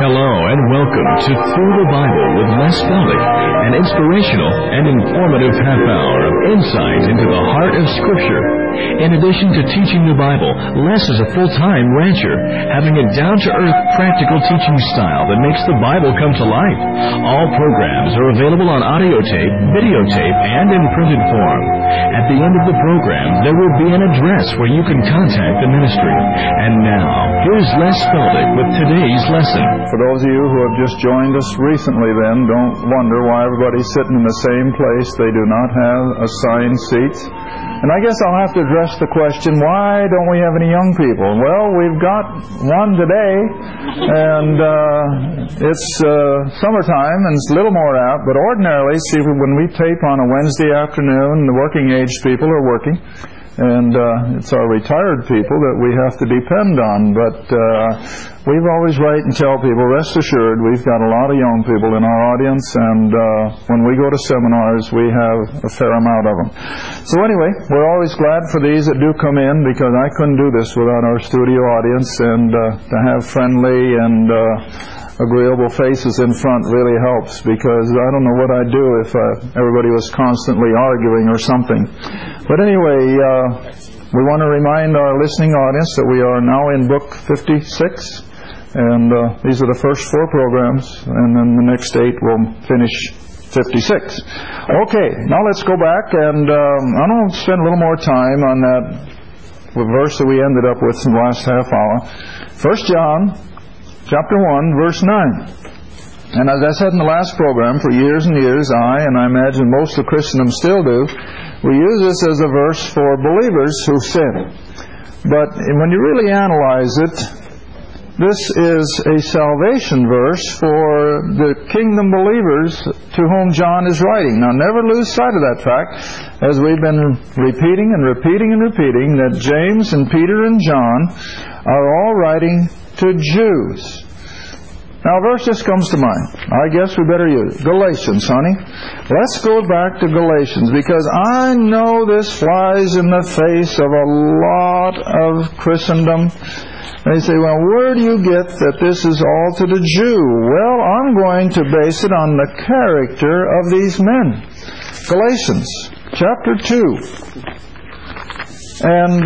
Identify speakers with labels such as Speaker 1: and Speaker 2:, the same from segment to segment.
Speaker 1: Hello and welcome to Through the Bible with Les Feldick, an inspirational and informative half hour of insight into the heart of Scripture. In addition to teaching the Bible, Les is a full-time rancher, having a down-to-earth, practical teaching style that makes the Bible come to life. All programs are available on audio tape, videotape, and in printed form. At the end of the program, there will be an address where you can contact the ministry. And now, here's Les Feldick with today's lesson.
Speaker 2: For those of you who have just joined us recently then, don't wonder why everybody's sitting in the same place. They do not have assigned seats. And I guess I'll have to address the question, why don't we have any young people? Well, we've got one today, and it's summertime, and it's a little more apt, but ordinarily, see, when we tape on a Wednesday afternoon, the working age people are working, and it's our retired people that we have to depend on. But we've always write and tell people, rest assured, we've got a lot of young people in our audience, and when we go to seminars, we have a fair amount of them. So anyway, we're always glad for these that do come in, because I couldn't do this without our studio audience, and to have friendly and agreeable faces in front really helps, because I don't know what I'd do if everybody was constantly arguing or something. But anyway, we want to remind our listening audience that we are now in book 56, and these are the first 4 programs, and then the next 8 will finish 56. Okay, now let's go back, and I don't spend a little more time on that verse that we ended up with in the last half hour. 1 John chapter 1, verse 9. And as I said in the last program, for years and years, I imagine most of Christendom still do, we use this as a verse for believers who sin. But when you really analyze it, this is a salvation verse for the kingdom believers to whom John is writing. Now, never lose sight of that fact, as we've been repeating and repeating and repeating, that James and Peter and John are all writing to Jews. Now, a verse just comes to mind. I guess we better use it. Galatians, honey. Let's go back to Galatians, because I know this flies in the face of a lot of Christendom. They say, well, where do you get that this is all to the Jew? Well, I'm going to base it on the character of these men. Galatians chapter 2. And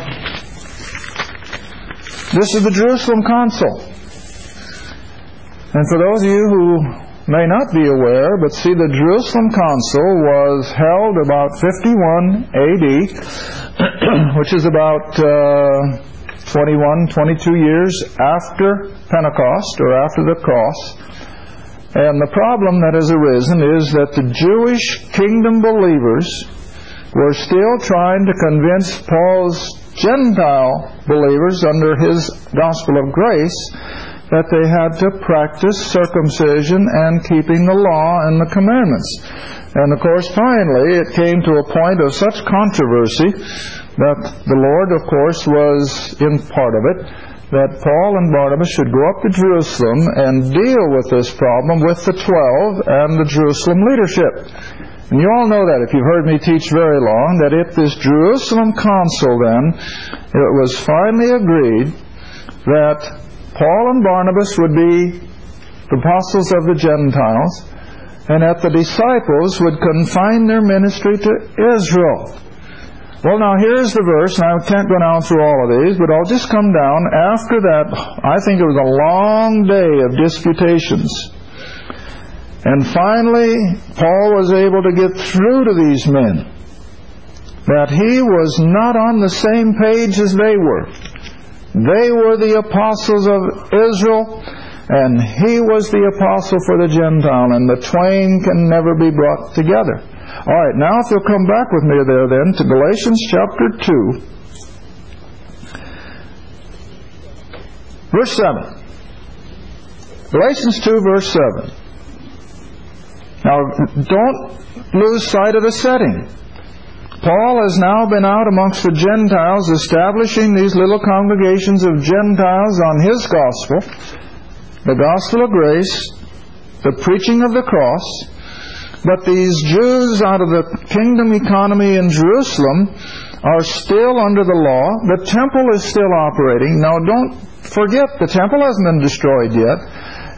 Speaker 2: this is the Jerusalem Council. And for those of you who may not be aware, but see, the Jerusalem Council was held about 51 AD, which is about 21, 22 years after Pentecost, or after the cross. And the problem that has arisen is that the Jewish kingdom believers were still trying to convince Paul's Gentile believers under his gospel of grace that they had to practice circumcision and keeping the law and the commandments. And of course, finally, it came to a point of such controversy that the Lord, of course, was in part of it, that Paul and Barnabas should go up to Jerusalem and deal with this problem with the 12 and the Jerusalem leadership. And you all know that, if you've heard me teach very long, that if this Jerusalem council then, it was finally agreed that Paul and Barnabas would be the apostles of the Gentiles, and that the disciples would confine their ministry to Israel. Well, now here's the verse, and I can't go down through all of these, but I'll just come down. After that, I think it was a long day of disputations. And finally, Paul was able to get through to these men that he was not on the same page as they were. They were the apostles of Israel, and he was the apostle for the Gentile, and the twain can never be brought together. All right, now if you'll come back with me there then to Galatians chapter 2, verse 7. Galatians 2, verse 7. Now, don't lose sight of the setting. Paul has now been out amongst the Gentiles, establishing these little congregations of Gentiles on his gospel, the gospel of grace, the preaching of the cross. But these Jews out of the kingdom economy in Jerusalem are still under the law. The temple is still operating. Now, don't forget, the temple hasn't been destroyed yet.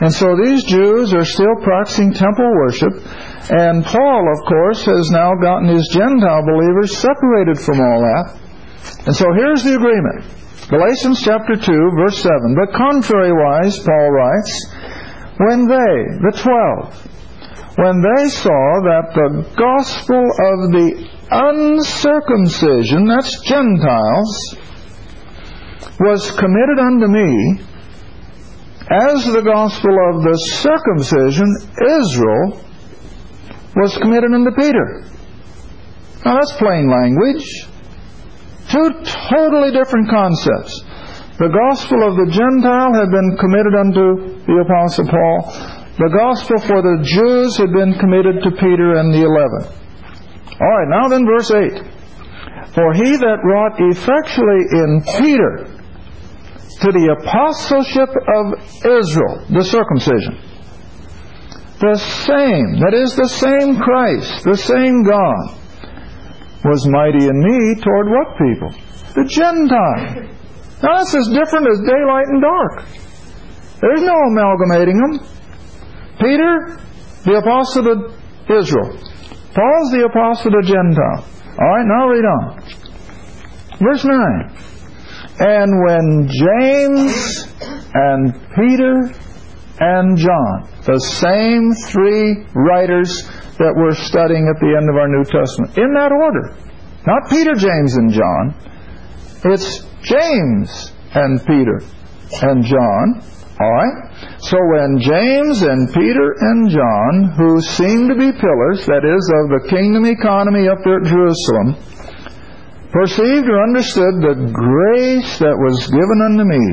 Speaker 2: And so these Jews are still practicing temple worship, and Paul, of course, has now gotten his Gentile believers separated from all that. And so here's the agreement. Galatians chapter 2, verse 7. But contrariwise, Paul writes, when they, the 12, when they saw that the gospel of the uncircumcision, that's Gentiles, was committed unto me, as the gospel of the circumcision, Israel, was committed unto Peter. Now that's plain language. Two totally different concepts. The gospel of the Gentile had been committed unto the Apostle Paul. The gospel for the Jews had been committed to Peter and the 11. All right, now then verse 8. For he that wrought effectually in Peter to the apostleship of Israel, the circumcision, the same, that is the same Christ, the same God, was mighty in me toward what people? The Gentile. Now that's as different as daylight and dark. There's no amalgamating them. Peter, the apostle to Israel. Paul's the apostle to Gentile. All right, now read on. Verse 9. And when James and Peter and John, the same three writers that we're studying at the end of our New Testament, in that order, not Peter, James, and John, it's James and Peter and John. All right? So when James and Peter and John, who seem to be pillars, that is, of the kingdom economy up there at Jerusalem, perceived or understood the grace that was given unto me,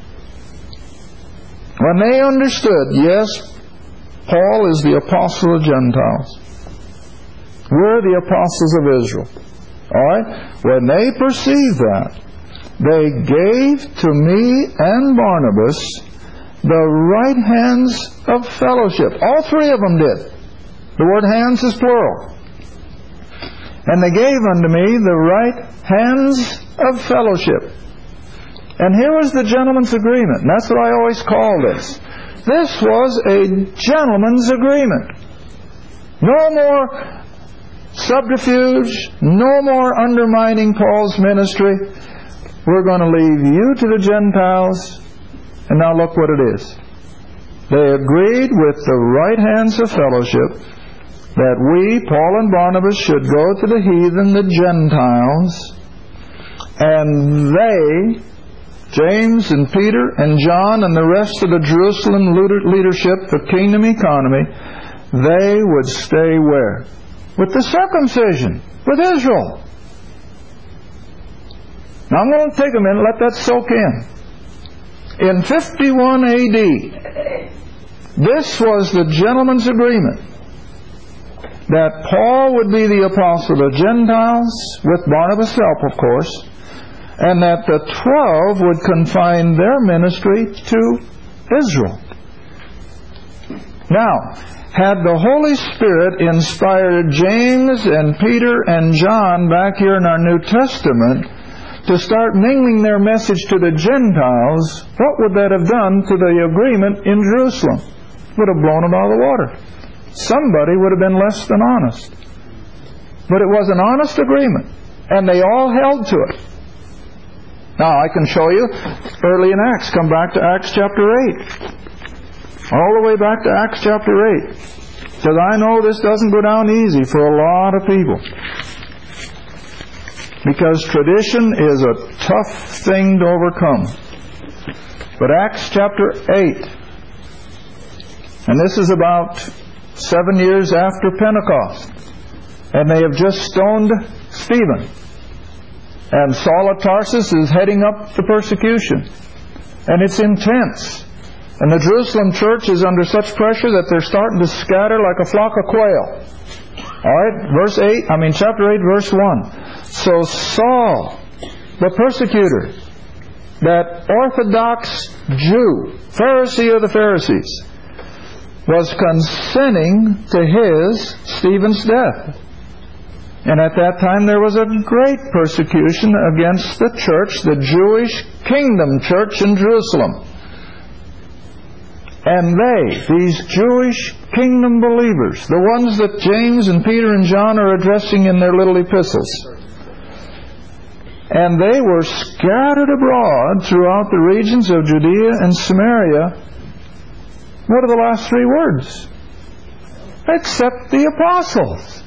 Speaker 2: when they understood, yes, Paul is the apostle of Gentiles, we're the apostles of Israel. All right? When they perceived that, they gave to me and Barnabas the right hands of fellowship. All three of them did. The word hands is plural. And they gave unto me the right hands of fellowship. And here was the gentleman's agreement. And that's what I always call this. This was a gentleman's agreement. No more subterfuge, no more undermining Paul's ministry. We're going to leave you to the Gentiles. And now look what it is. They agreed with the right hands of fellowship that we, Paul and Barnabas, should go to the heathen, the Gentiles, and they, James and Peter and John and the rest of the Jerusalem leadership, the kingdom economy, they would stay where? With the circumcision, with Israel. Now I'm going to take a minute and let that soak in. In 51 AD, this was the gentleman's agreement that Paul would be the apostle to Gentiles, with Barnabas' help, of course, and that the 12 would confine their ministry to Israel. Now, had the Holy Spirit inspired James and Peter and John back here in our New Testament to start mingling their message to the Gentiles, what would that have done to the agreement in Jerusalem? It would have blown it out of the water. Somebody would have been less than honest. But it was an honest agreement, and they all held to it. Now, I can show you early in Acts. Come back to Acts chapter 8. All the way back to Acts chapter 8. Because I know this doesn't go down easy for a lot of people. Because tradition is a tough thing to overcome. But Acts chapter 8, and this is about 7 years after Pentecost, and they have just stoned Stephen. And Saul of Tarsus is heading up the persecution. And it's intense. And the Jerusalem church is under such pressure that they're starting to scatter like a flock of quail. Alright, chapter 8, verse 1. So Saul, the persecutor, that orthodox Jew, Pharisee of the Pharisees, was consenting to Stephen's death. And at that time there was a great persecution against the church, the Jewish kingdom church in Jerusalem. And these Jewish kingdom believers, the ones that James and Peter and John are addressing in their little epistles, and they were scattered abroad throughout the regions of Judea and Samaria. What are the last three words? Except the apostles.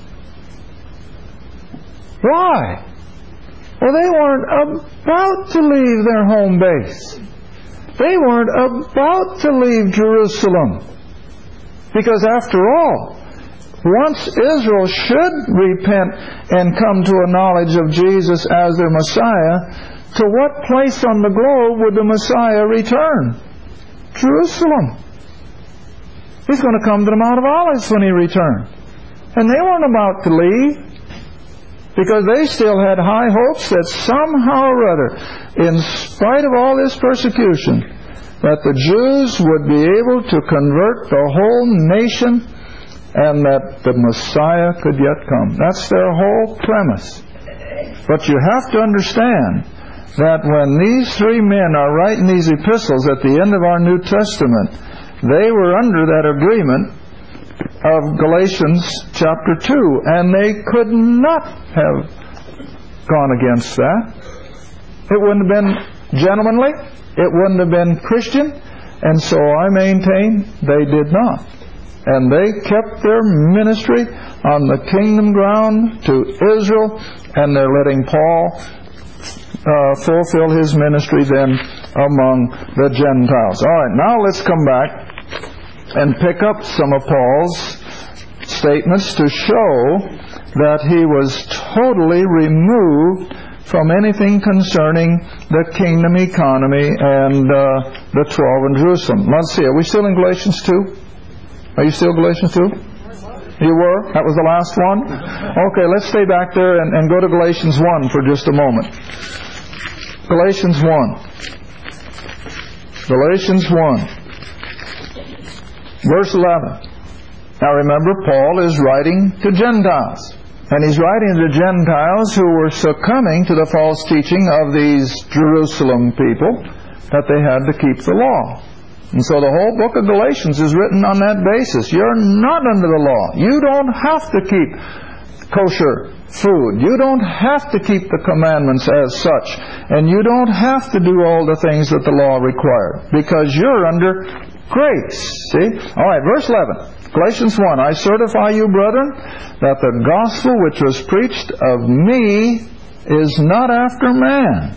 Speaker 2: Why? Well, they weren't about to leave their home base. They weren't about to leave Jerusalem. Because after all, once Israel should repent and come to a knowledge of Jesus as their Messiah, to what place on the globe would the Messiah return? Jerusalem. He's going to come to the Mount of Olives when He returns. And they weren't about to leave, because they still had high hopes that somehow or other, in spite of all this persecution, that the Jews would be able to convert the whole nation and that the Messiah could yet come. That's their whole premise. But you have to understand that when these three men are writing these epistles at the end of our New Testament, they were under that agreement of Galatians chapter 2, and they could not have gone against that. It wouldn't have been gentlemanly. It wouldn't have been Christian. And so I maintain they did not. And they kept their ministry on the kingdom ground to Israel, and they're letting Paul fulfill his ministry then among the Gentiles. All right, now let's come back and pick up some of Paul's statements to show that he was totally removed from anything concerning the kingdom economy and the 12 in Jerusalem. Let's see, are we still in Galatians 2? Are you still Galatians 2? You were? That was the last one? Okay, let's stay back there and go to Galatians 1 for just a moment. Galatians 1. Galatians 1. Verse 11. Now remember, Paul is writing to Gentiles. And he's writing to Gentiles who were succumbing to the false teaching of these Jerusalem people that they had to keep the law. And so the whole book of Galatians is written on that basis. You're not under the law. You don't have to keep kosher food. You don't have to keep the commandments as such. And you don't have to do all the things that the law required, because you're under grace. See? All right, verse 11. Galatians 1. I certify you, brethren, that the gospel which was preached of me is not after man.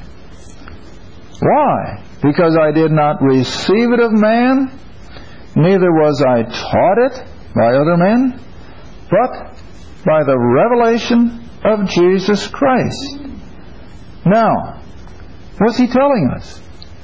Speaker 2: Why? Because I did not receive it of man, neither was I taught it by other men, but by the revelation of Jesus Christ. Now, what's he telling us?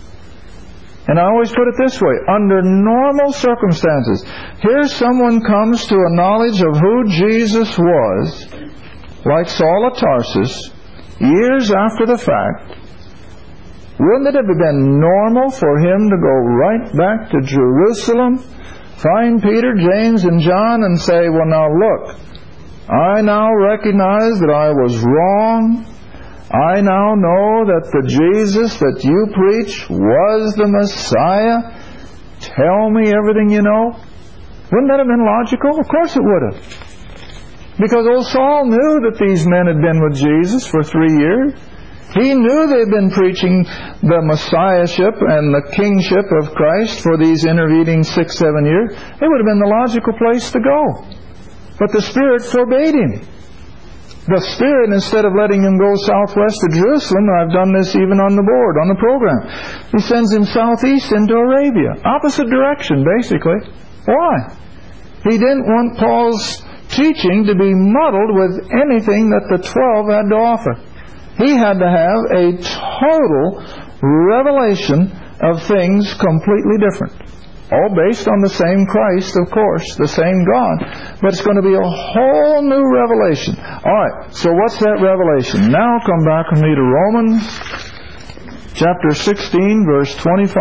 Speaker 2: And I always put it this way, under normal circumstances, here someone comes to a knowledge of who Jesus was, like Saul of Tarsus, years after the fact. Wouldn't it have been normal for him to go right back to Jerusalem, find Peter, James, and John, and say, well, now look, I now recognize that I was wrong. I now know that the Jesus that you preach was the Messiah. Tell me everything you know. Wouldn't that have been logical? Of course it would have. Because old Saul knew that these men had been with Jesus for 3 years. He knew they'd been preaching the Messiahship and the kingship of Christ for these intervening 6-7 years. It would have been the logical place to go. But the Spirit forbade him. The Spirit, instead of letting him go southwest to Jerusalem, I've done this even on the board, on the program, he sends him southeast into Arabia. Opposite direction, basically. Why? He didn't want Paul's teaching to be muddled with anything that the 12 had to offer. He had to have a total revelation of things completely different. All based on the same Christ, of course, the same God. But it's going to be a whole new revelation. All right, so what's that revelation? Now come back with me to Romans chapter 16, verse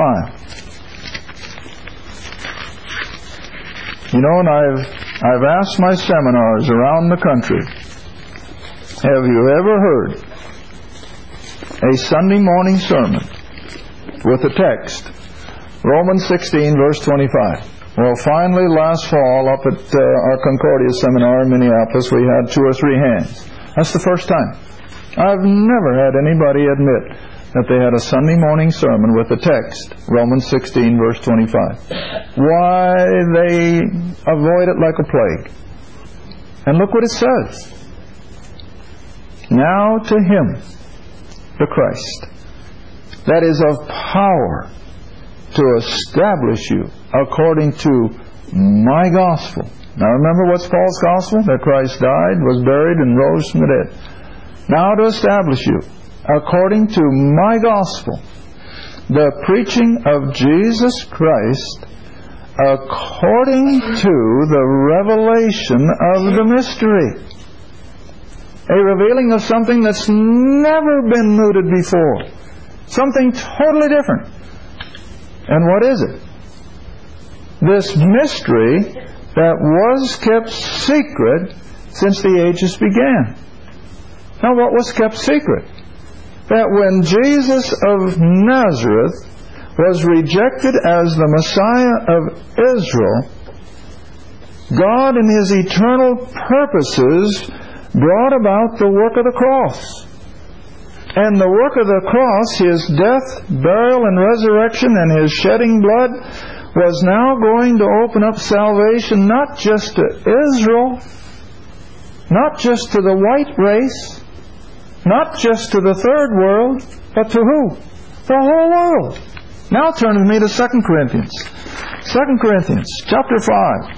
Speaker 2: 25. You know, and I've asked my seminars around the country, have you ever heard a Sunday morning sermon with a text, Romans 16, verse 25. Well, finally, last fall, up at our Concordia seminar in Minneapolis, we had 2 or 3 hands. That's the first time. I've never had anybody admit that they had a Sunday morning sermon with the text, Romans 16, verse 25. Why, they avoid it like a plague. And look what it says. Now to Him, the Christ, that is of power to establish you according to my gospel. Now remember, what's Paul's gospel? That Christ died, was buried, and rose from the dead. Now to establish you according to my gospel, the preaching of Jesus Christ according to the revelation of the mystery. A revealing of something that's never been mooted before. Something totally different. And what is it? This mystery that was kept secret since the ages began. Now, what was kept secret? That when Jesus of Nazareth was rejected as the Messiah of Israel, God in His eternal purposes brought about the work of the cross. And the work of the cross, His death, burial, and resurrection, and His shedding blood, was now going to open up salvation not just to Israel, not just to the white race, not just to the third world, but to who? The whole world. Now turn with me to 2 Corinthians. 2 Corinthians chapter 5.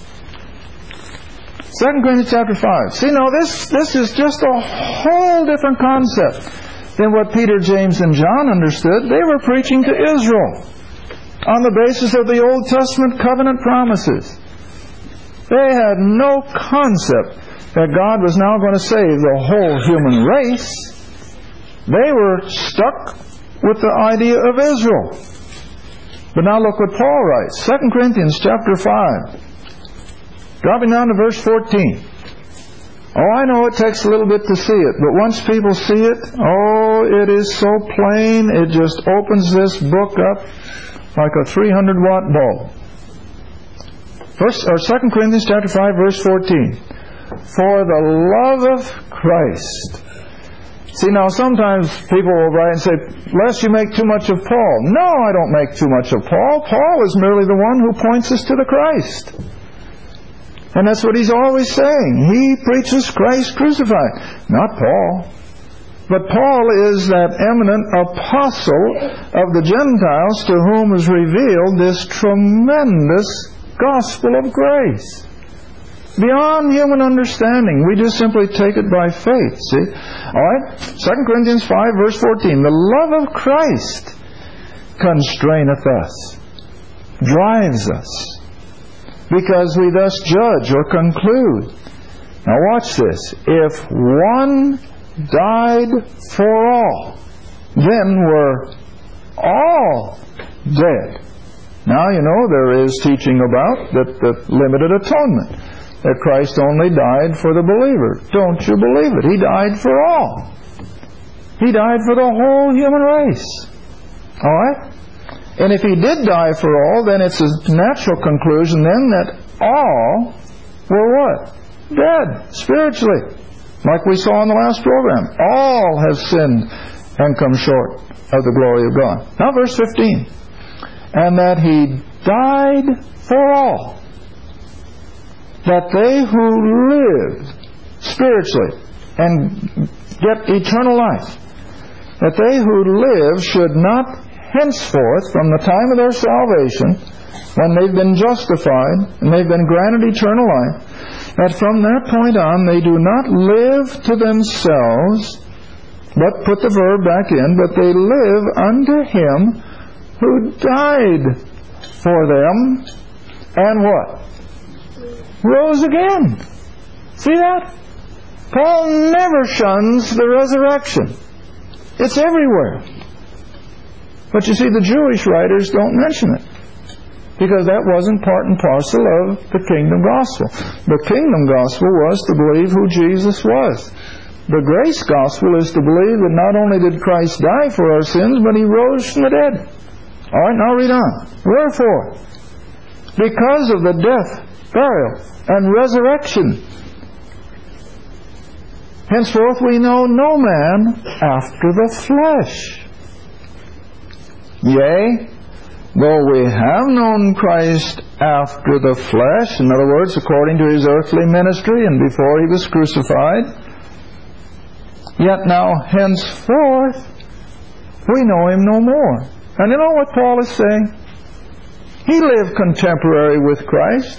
Speaker 2: 2 Corinthians chapter 5. See, now this is just a whole different concept than what Peter, James, and John understood. They were preaching to Israel on the basis of the Old Testament covenant promises. They had no concept that God was now going to save the whole human race. They were stuck with the idea of Israel. But now look what Paul writes. 2 Corinthians chapter 5. Dropping down to verse 14. Oh, I know it takes a little bit to see it, but once people see it, oh, it is so plain, it just opens this book up like a 300-watt bulb. 2 Corinthians chapter 5, verse 14. For the love of Christ. See, now sometimes people will write and say, lest you make too much of Paul. No, I don't make too much of Paul. Paul is merely the one who points us to the Christ. And that's what he's always saying. He preaches Christ crucified. Not Paul. But Paul is that eminent apostle of the Gentiles to whom is revealed this tremendous gospel of grace. Beyond human understanding. We just simply take it by faith. See? Alright? 2 Corinthians 5 verse 14. The love of Christ constraineth us, drives us, because we thus judge or conclude. Now watch this. If one died for all, then were all dead. Now you know there is teaching about the limited atonement. That Christ only died for the believer. Don't you believe it? He died for all. He died for the whole human race. Alright? And if He did die for all, then it's a natural conclusion then that all were what? Dead, spiritually. Like we saw in the last program. All have sinned and come short of the glory of God. Now verse 15. And that He died for all, that they who live spiritually and get eternal life, that they who live should not henceforth from the time of their salvation, when they've been justified and they've been granted eternal life, that from that point on they do not live to themselves, but put the verb back in, but they live unto Him who died for them and what? Rose again. See that? Paul never shuns the resurrection. It's everywhere. But you see, the Jewish writers don't mention it, because that wasn't part and parcel of the kingdom gospel. The kingdom gospel was to believe who Jesus was. The grace gospel is to believe that not only did Christ die for our sins, but He rose from the dead. All right, now read on. Wherefore, because of the death, burial, and resurrection, henceforth we know no man after the flesh. Yea, though we have known Christ after the flesh, in other words, according to His earthly ministry and before He was crucified, yet now henceforth we know Him no more. And you know what Paul is saying? He lived contemporary with Christ.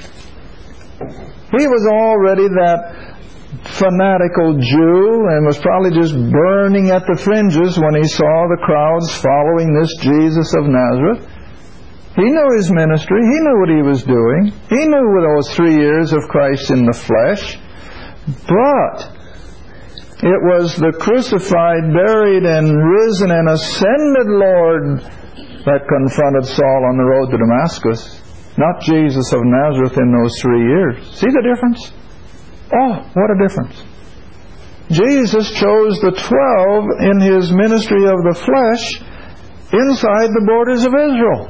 Speaker 2: He was already that fanatical Jew and was probably just burning at the fringes when he saw the crowds following this Jesus of Nazareth. He knew His ministry. He knew what He was doing. He knew those 3 years of Christ in the flesh. But it was the crucified, buried, and risen and ascended Lord that confronted Saul on the road to Damascus, not Jesus of Nazareth in those 3 years. See the difference? Oh, what a difference. Jesus chose the 12 in His ministry of the flesh inside the borders of Israel.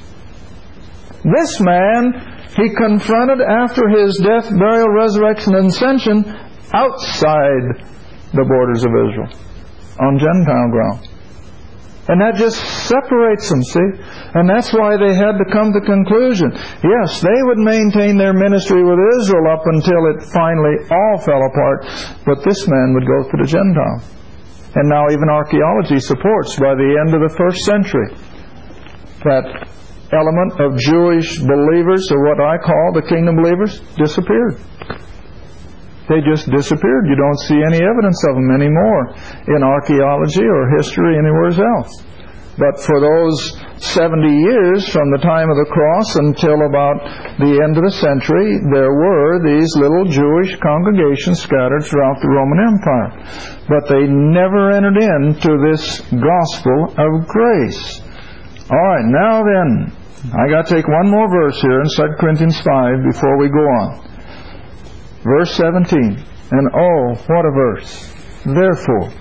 Speaker 2: This man He confronted after His death, burial, resurrection, and ascension outside the borders of Israel, on Gentile ground. And that just separates them, see? And that's why they had to come to the conclusion. Yes, they would maintain their ministry with Israel up until it finally all fell apart, but this man would go to the Gentile. And now even archaeology supports, by the end of the 1st century, that element of Jewish believers, or what I call the kingdom believers, disappeared. They just disappeared. You don't see any evidence of them anymore in archaeology or history anywhere else. But for those 70 years from the time of the cross until about the end of the century, there were these little Jewish congregations scattered throughout the Roman Empire. But they never entered into this gospel of grace. All right, now then, I got to take one more verse here in 2 Corinthians 5 before we go on. Verse 17. And oh, what a verse. Therefore.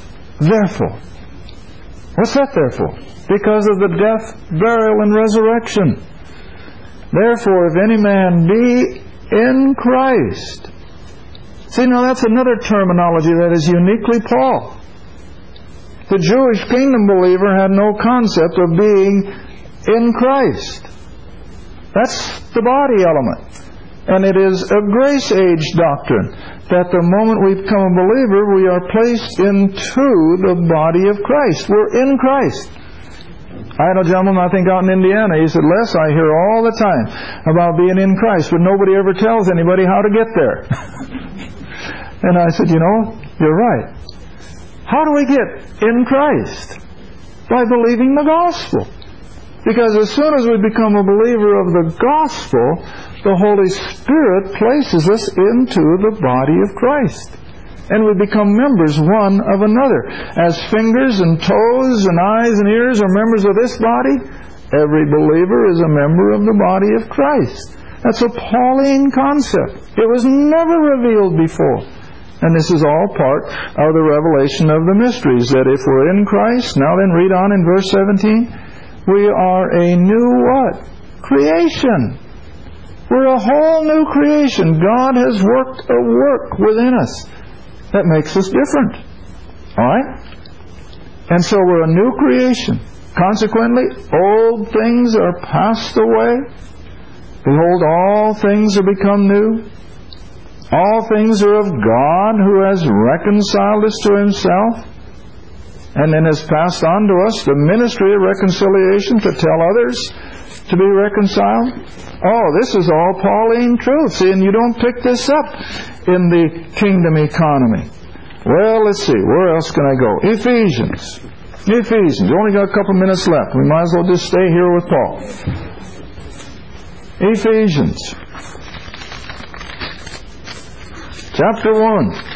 Speaker 2: What's that therefore? Because of the death, burial, and resurrection. Therefore, if any man be in Christ. See, now that's another terminology that is uniquely Paul. The Jewish kingdom believer had no concept of being in Christ. That's the body element. And it is a grace age doctrine that the moment we become a believer, we are placed into the body of Christ. We're in Christ. I had a gentleman, I think out in Indiana, he said, Les, I hear all the time about being in Christ, but nobody ever tells anybody how to get there. And I said, you know, you're right. How do we get in Christ? By believing the gospel. Because as soon as we become a believer of the gospel, the Holy Spirit places us into the body of Christ. And we become members one of another. As fingers and toes and eyes and ears are members of this body, every believer is a member of the body of Christ. That's a Pauline concept. It was never revealed before. And this is all part of the revelation of the mysteries, that if we're in Christ, now then read on in verse 17, we are a new what? Creation. We're a whole new creation. God has worked a work within us that makes us different. Alright? And so we're a new creation. Consequently, old things are passed away. Behold, all things are become new. All things are of God, who has reconciled us to Himself, and then has passed on to us the ministry of reconciliation to tell others to be reconciled. Oh, this is all Pauline truth. See, and you don't pick this up in the kingdom economy. Well, let's see. Where else can I go? Ephesians. We only got a couple minutes left. We might as well just stay here with Paul. Ephesians. Chapter 1.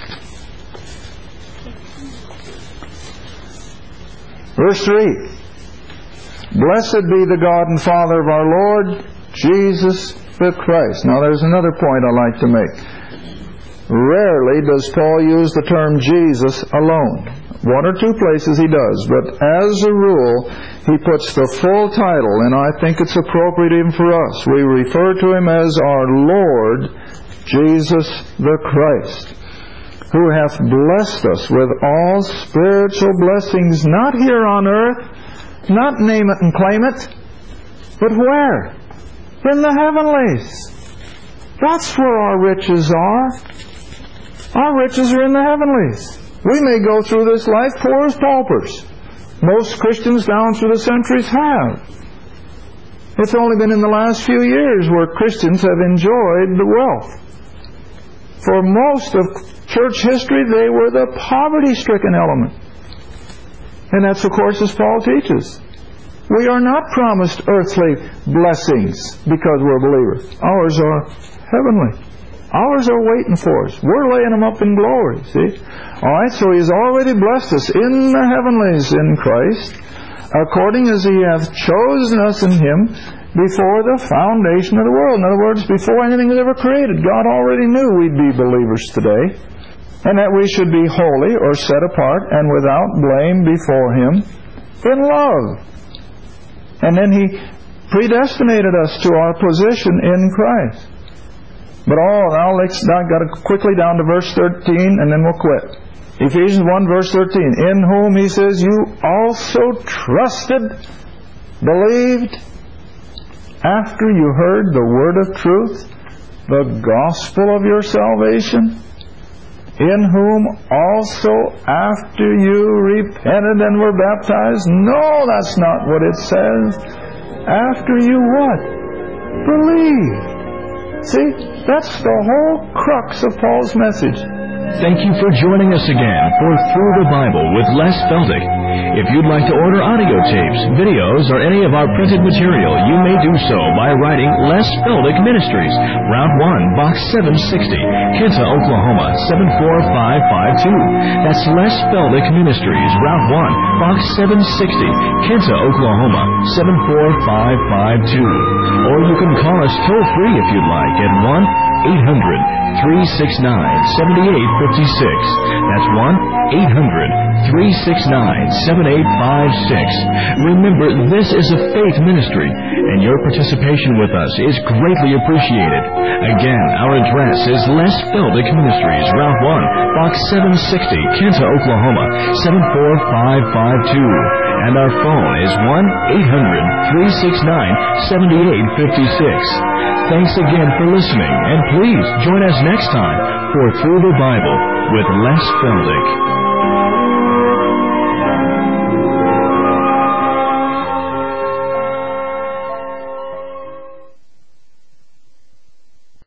Speaker 2: Verse 3. Blessed be the God and Father of our Lord Jesus the Christ. Now there's another point I like to make. Rarely does Paul use the term Jesus alone. One or two places he does, but as a rule, he puts the full title, and I think it's appropriate even for us. We refer to him as our Lord Jesus the Christ, who hath blessed us with all spiritual blessings, not here on earth, not name it and claim it, but where? In the heavenlies. That's where our riches are. Our riches are in the heavenlies. We may go through this life poor as paupers. Most Christians down through the centuries have. It's only been in the last few years where Christians have enjoyed the wealth. For most of church history, they were the poverty-stricken element. And that's, of course, as Paul teaches. We are not promised earthly blessings because we're believers. Ours are heavenly. Ours are waiting for us. We're laying them up in glory, see? All right, so He's already blessed us in the heavenlies in Christ, according as He hath chosen us in Him before the foundation of the world. In other words, before anything was ever created, God already knew we'd be believers today, and that we should be holy or set apart and without blame before Him in love. And then He predestinated us to our position in Christ. But now let's got to quickly down to verse 13, and then we'll quit. Ephesians 1, verse 13. In whom, he says, you also trusted, believed, after you heard the word of truth, the gospel of your salvation, in whom also after you repented and were baptized. No, that's not what it says. After you what? Believed. See, that's the whole crux of Paul's message.
Speaker 1: Thank you for joining us again for Through the Bible with Les Feldick. If you'd like to order audio tapes, videos, or any of our printed material, you may do so by writing Les Feldick Ministries, Route 1, Box 760, Kinta, Oklahoma, 74552. That's Les Feldick Ministries, Route 1, Box 760, Kinta, Oklahoma, 74552. Or you can call us toll-free if you'd like at 1-800-369-7856. That's 1-800-369-7856. Remember, this is a faith ministry, and your participation with us is greatly appreciated. Again, our address is Les Feldick Ministries, Route 1, Box 760, Kinta, Oklahoma, 74552. And our phone is 1-800-369-7856. Thanks again for listening, and please join us next time for Through the Bible with Les Feldick.